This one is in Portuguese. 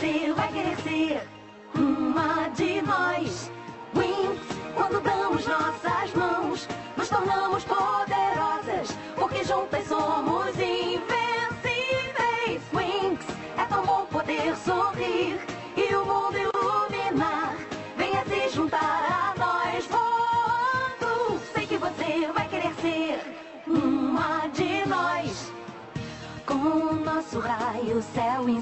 você vai querer ser uma de nós. Winx, quando damos nossas mãos, nos tornamos poderosas, porque juntas somos invencíveis. Winx, é tão bom poder sorrir e o mundo iluminar. Venha se juntar a nós voando. Sei que você vai querer ser uma de nós. Com o nosso raio, céu